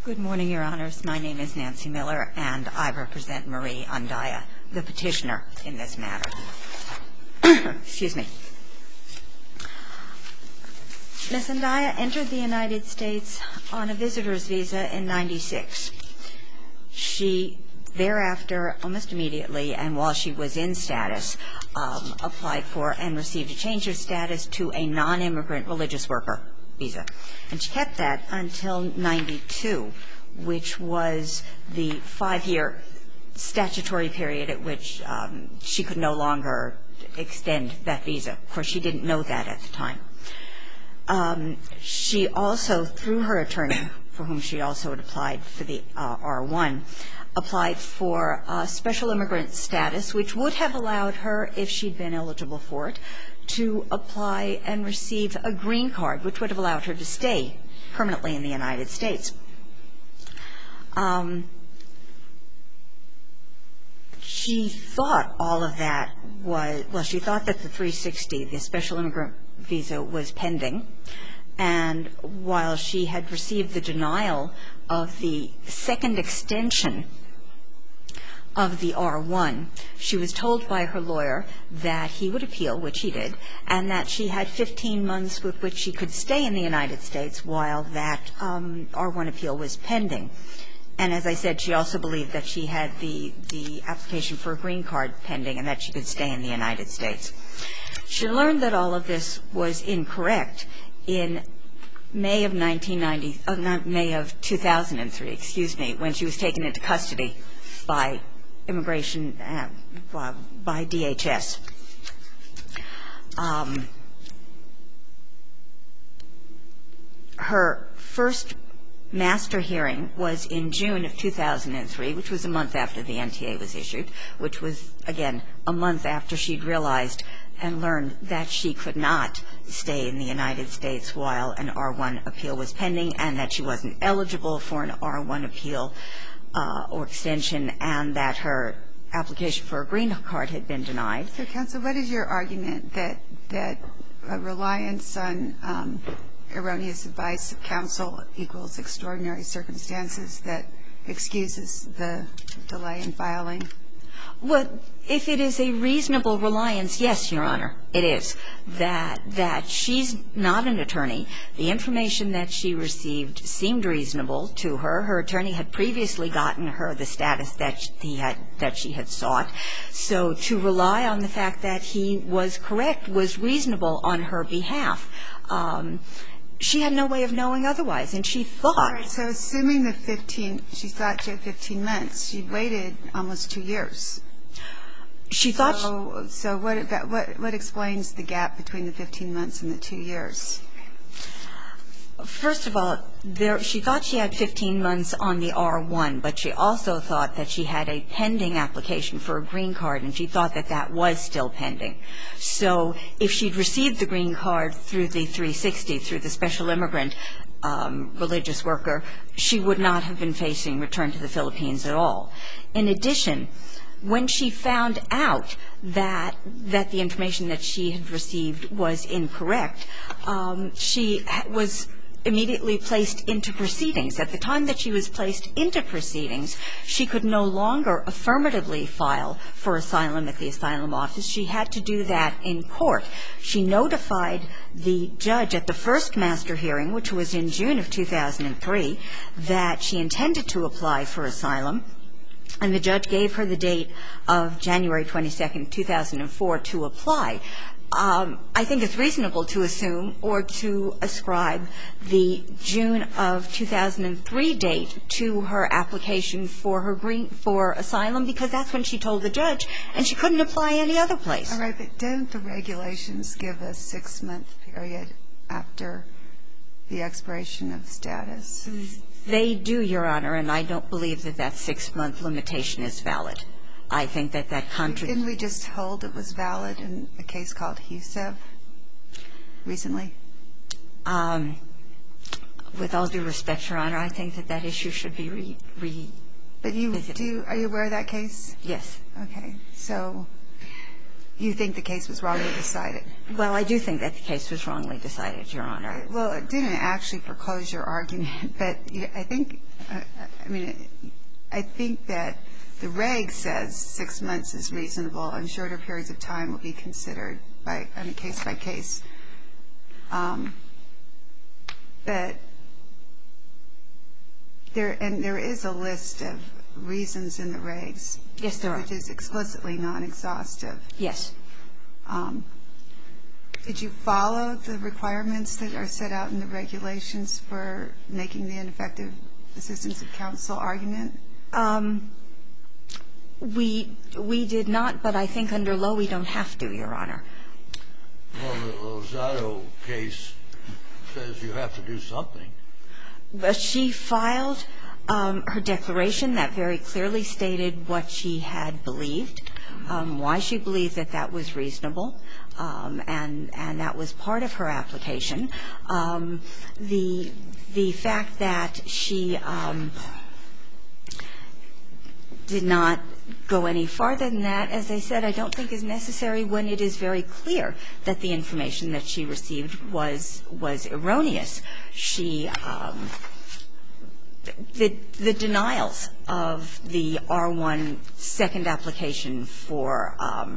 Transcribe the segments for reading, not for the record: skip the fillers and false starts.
Good morning, Your Honors. My name is Nancy Miller, and I represent Marie Andaya, the petitioner in this matter. Excuse me. Ms. Andaya entered the United States on a visitor's visa in 1996. She thereafter, almost immediately, and while she was in status, applied for and received a change of status to a non-immigrant religious worker visa. And she kept that until 92, which was the 5-year statutory period at which she could no longer extend that visa. Of course, she didn't know that at the time. She also, through her attorney, for whom she also had applied for the R1, applied for special immigrant status, which would have allowed her, if she'd been eligible for it, to apply and receive a green card, which would have allowed her to stay permanently in the United States. She thought all of that was, well, she thought that the 360, the special immigrant visa, was pending. And while she had received the denial of the second extension of the R1, she was told by her lawyer that he would appeal, which he did, and that she had 15 months with which she could stay in the United States while that R1 appeal was pending. And as I said, she also believed that she had the application for a green card pending and that she could stay in the United States. She learned that all of this was incorrect in May of 2003, when she was taken into custody by immigration, by DHS. Her first master hearing was in June of 2003, which was a month after the NTA was issued, which was, again, a month after she'd realized and learned that she could not stay in the United States while an R1 appeal was pending, and that she wasn't eligible for an R1 appeal or extension, and that her application for a green card had been denied. So, counsel, what is your argument that a reliance on erroneous advice of counsel equals extraordinary circumstances that excuses the delay in filing? Well, if it is a reasonable reliance, yes, Your Honor, it is. That she's not an attorney. The information that she received seemed reasonable to her. Her attorney had previously gotten her the status that she had sought. So to rely on the fact that he was correct was reasonable on her behalf. She had no way of knowing otherwise, and she thought. All right, so assuming the 15, she thought she had 15 months. She waited almost 2 years. She thought. So what explains the gap between the 15 months and the 2 years? First of all, she thought she had 15 months on the R1, but she also thought that she had a pending application for a green card, and she thought that that was still pending. So if she'd received the green card through the 360, through the special immigrant religious worker, she would not have been facing return to the Philippines at all. In addition, when she found out that the information that she had received was incorrect, she was immediately placed into proceedings. At the time that she was placed into proceedings, she could no longer affirmatively file for asylum at the asylum office. She had to do that in court. She notified the judge at the first master hearing, which was in June of 2003, that she intended to apply for asylum. And the judge gave her the date of January 22nd, 2004 to apply. I think it's reasonable to assume or to ascribe the June of 2003 date to her application for asylum, because that's when she told the judge, and she couldn't apply any other place. All right, but don't the regulations give a 6-month period after the expiration of status? They do, Your Honor, and I don't believe that that 6-month limitation is valid. I think that Didn't we just hold it was valid in a case called Husev recently? With all due respect, Your Honor, I think that that issue should be revisited. But are you aware of that case? Yes. Okay. So You think the case was wrongly decided? Well, I do think that the case was wrongly decided, Your Honor. Well, it didn't actually foreclose your argument, but I think that the reg says 6 months is reasonable and shorter periods of time will be considered on a case-by-case. But there is a list of reasons in the regs. Yes, there are. Which is explicitly non-exhaustive. Yes. Did you follow the requirements that are set out in the regulations for making the ineffective assistance of counsel argument? We did not, but I think under Lowe we don't have to, Your Honor. Well, the Lozado case says you have to do something. She filed her declaration that very clearly stated what she had believed, why she believed that that was reasonable, and that was part of her application. The fact that she did not go any farther than that, as I said, I don't think is necessary when it is very clear that the information that she received was erroneous. She the denials of the R1 second application for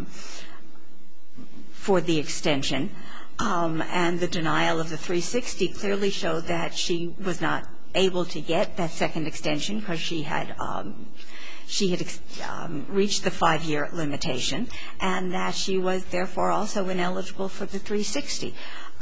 the extension and the denial of the 360 clearly showed that she was not able to get that second extension because she had reached the 5-year limitation and that she was therefore also ineligible for the 360.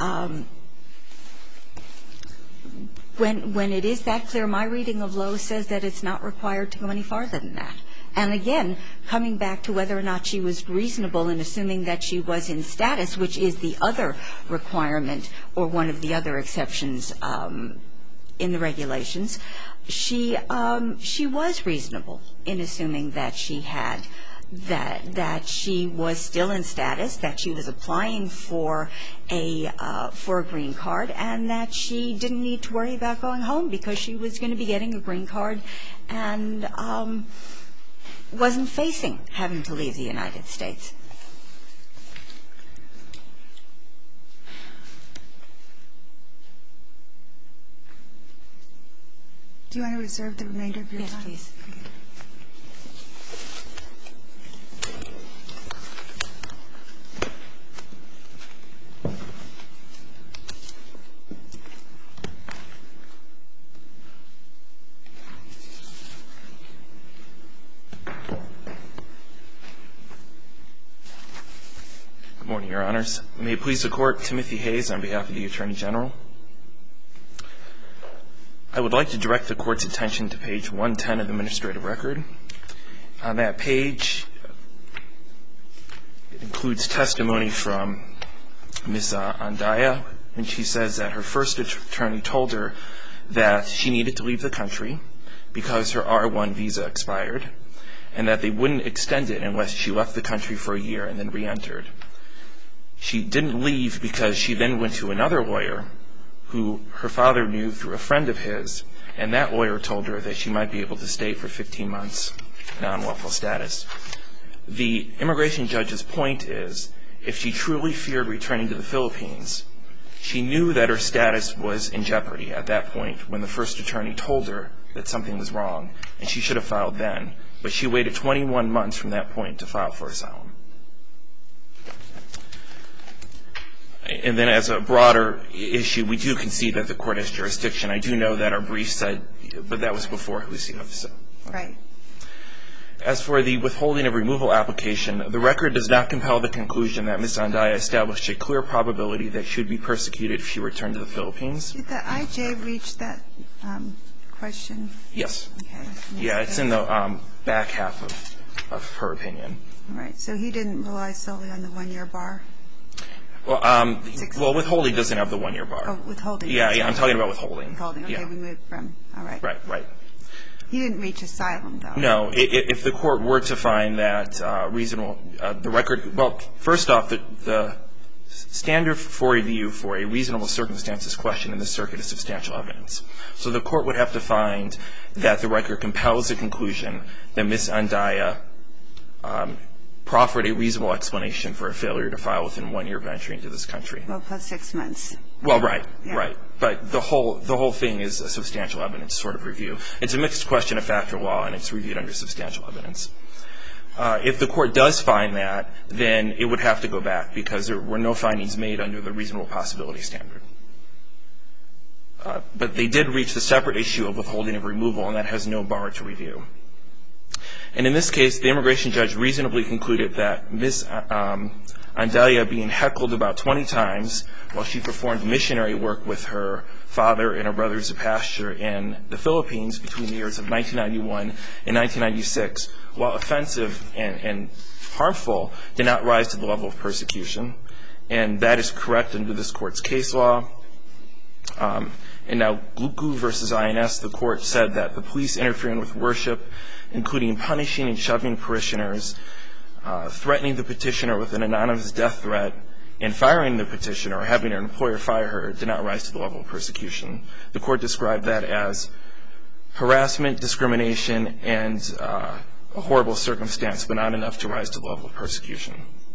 When it is that clear, my reading of Lowe says that it's not required to go any farther than that. And again, coming back to whether or not she was reasonable in assuming that she was in status, which is the other requirement or one of the other exceptions in the regulations, she was reasonable in assuming that she had that she was still in status, that she was applying for a green card, and that she didn't need to worry about going home because she was going to be getting a green card and wasn't facing having to leave the United States. Do you want to reserve the remainder of your time? Yes, please. Good morning, Your Honors. May it please the Court, Timothy Hayes on behalf of the Attorney General. I would like to direct the Court's attention to page 110 of the administrative record. On that page, it includes testimony from Ms. Andaya, and she says that her first attorney told her that she needed to leave the country because her R1 visa expired and that they wouldn't extend it unless she left the country for a year and then reentered. She didn't leave because she then went to another lawyer who her father knew through a friend of his, and that lawyer told her that she might be able to stay for 15 months non-lawful status. The immigration judge's point is, if she truly feared returning to the Philippines, she knew that her status was in jeopardy at that point when the first attorney told her that something was wrong, and she should have filed then. But she waited 21 months from that point to file for asylum. And then as a broader issue, we do concede that the Court has jurisdiction. I do know that our brief said, but that was before Lucio. So. Right. As for the withholding of removal application, the record does not compel the conclusion that Ms. Andaya established a clear probability that she would be persecuted if she returned to the Philippines. Did the IJ reach that question? Yes. Okay. Yeah, it's in the back half of her opinion. All right. So he didn't rely solely on the 1-year bar? Well, withholding doesn't have the 1-year bar. Oh, withholding. Yeah, I'm talking about withholding. Withholding. Okay, we moved from. All right. Right. He didn't reach asylum, though. No. If the Court were to find that reasonable, the record, well, first off, the standard for review for a reasonable circumstances question in this circuit is substantial evidence. So the Court would have to find that the record compels the conclusion that Ms. Andaya proffered a reasonable explanation for a failure to file within 1 year of entry into this country. Well, plus 6 months. Well, right, Yeah. right. But the whole thing is a substantial evidence sort of review. It's a mixed question of fact or law, and it's reviewed under substantial evidence. If the court does find that, then it would have to go back because there were no findings made under the reasonable possibility standard. But they did reach the separate issue of withholding of removal, and that has no bar to review. And in this case, the immigration judge reasonably concluded that Ms. Andaya being heckled about 20 times while she performed missionary work with her father and her brothers of pasture in the Philippines between the years of 1991 and 1996, while offensive and harmful, did not rise to the level of persecution. And that is correct under this court's case law. And now, Gluku versus INS, the court said that the police interfering with worship, including punishing and shoving parishioners, threatening the petitioner with an anonymous death threat, and firing the petitioner or having her employer fire her did not rise to the level of persecution. The court described that as harassment, discrimination, and a horrible circumstance, but not enough to rise to the level of persecution.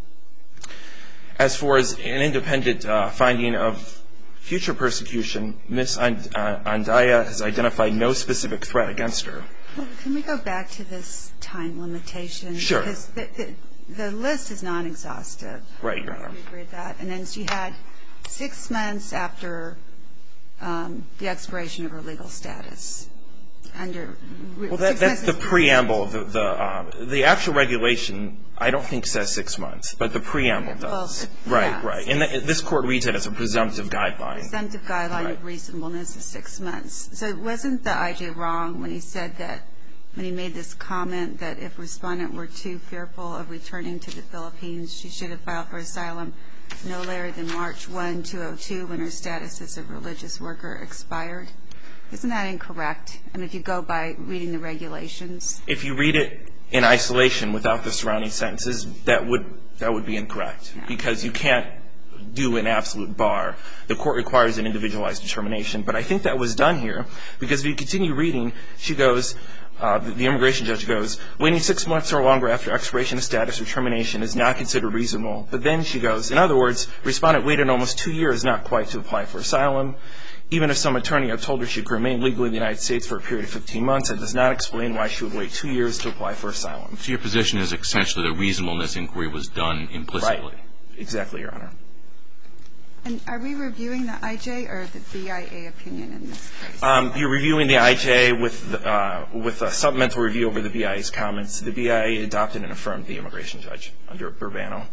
As for an independent finding of future persecution, Ms. Andaya has identified no specific threat against her. Well, can we go back to this time limitation? Sure. Because the list is non-exhaustive. Right, Your Honor. We agree with that. And then she had 6 months after the expiration of her legal status. Well, that's the preamble. The actual regulation, I don't think says 6 months, but the preamble does. Well, right, yeah. right. And this court reads it as a presumptive guideline. Presumptive guideline of reasonableness is 6 months. So wasn't the IJ wrong when he said that, when he made this comment that if respondent were too fearful of returning to the Philippines, she should have filed for asylum no later than March 1, 2002, when her status as a religious worker expired? Isn't that incorrect? I mean, if you go by reading the regulations. If you read it in isolation without the surrounding sentences, that would be incorrect. Yeah. Because you can't do an absolute bar. The court requires an individualized determination. But I think that was done here, because if you continue reading, she goes, the immigration judge goes, waiting 6 months or longer after expiration of status or termination is not considered reasonable. But then she goes, in other words, respondent waited almost 2 years not quite to apply for asylum. Even if some attorney had told her she could remain legally in the United States for a period of 15 months, it does not explain why she would wait 2 years to apply for asylum. So your position is essentially the reasonableness inquiry was done implicitly. Right. Exactly, Your Honor. And are we reviewing the IJ or the BIA opinion in this case? You're reviewing the IJ with a supplemental review over the BIA's comments. The BIA adopted and affirmed the immigration judge under Burbano.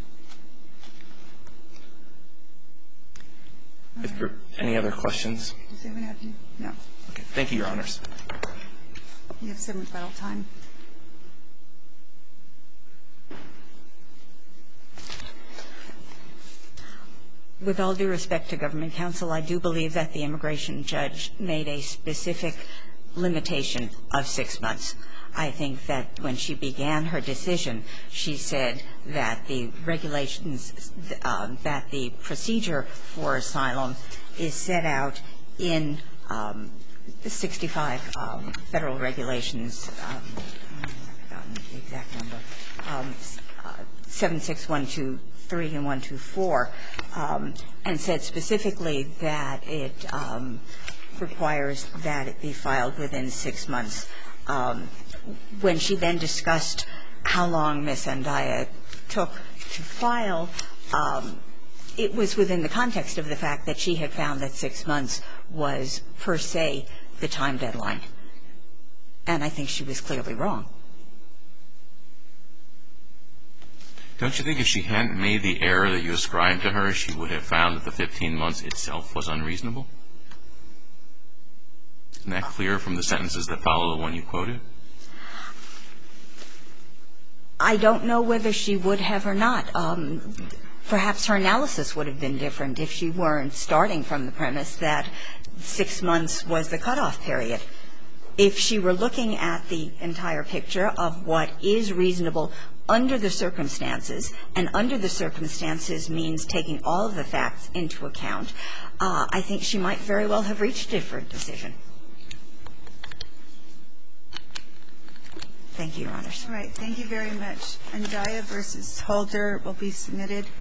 If there are any other questions? Does anyone have any? No. Okay. Thank you, Your Honors. You have some rebuttal time. With all due respect to government counsel, I do believe that the immigration judge made a specific limitation of 6 months. I think that when she began her decision, she said that the regulations, that the procedure for asylum is set out in 65 federal regulations, I've forgotten the exact number, 76123 and 124, and said specifically that it requires that it be filed within 6 months. When she then discussed how long Ms. Andaya took to file, it was within the context of the fact that she had found that 6 months was per se the time deadline. And I think she was clearly wrong. Don't you think if she hadn't made the error that you ascribed to her, she would have found that the 15 months itself was unreasonable? Isn't that clear from the sentences that follow the one you quoted? I don't know whether she would have or not. Perhaps her analysis would have been different if she weren't starting from the premise that 6 months was the cutoff period. If she were looking at the entire picture of what is reasonable under the circumstances, and under the circumstances means taking all of the facts into account, I think she might very well have reached a different decision. Thank you, Your Honors. All right. Thank you very much. Andaya v. Holder will be submitted.